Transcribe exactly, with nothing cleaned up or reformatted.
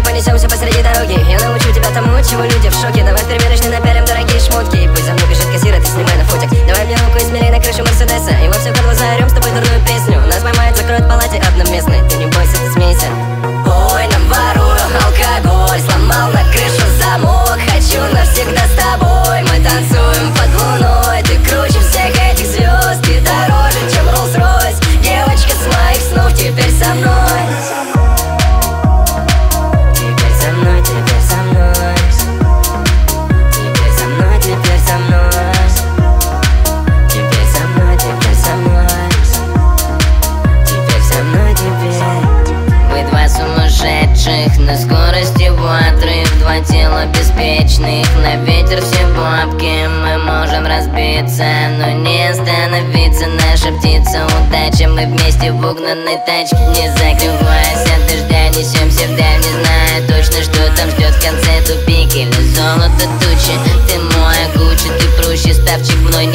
понесемся посреди дороги. Я научу тебя тому, чего люди в шоке. Давай в примерочной напялим дорогие шмотки. Пусть за мной бежит кассир, а ты снимай на фотик. Давай мне руку и смелей на крышу Мерседеса. И во все горло заорем с тобой дурную песню. Нас поймают, закроют в палате одноместной. Ты не бойся, ты смейся. Ой, наворую алкоголь, сломал на крышу замок. Хочу навсегда с тобой, мы танцуем под луной. Ты круче всех этих звезд, ты дороже, чем Rolls-Royce. Девочка с моих снов теперь со мной. Теперь со мной, теперь со мной. Теперь со мной, теперь со мной. Теперь со мной, теперь со мной. Теперь со мной, теперь. Вы два сумасшедших на скорости ватры, два тела беспечных, на ветер все бабки. Мы можем разбиться, но не остановиться. Наша птица удача, мы вместе в угнанной тачке. Не закрываясь от дождя, несемся вдаль, не зная точно, что там ждет в конце тупик или золото тучи. Ты моя Гуччи, ты проще ставчик мной.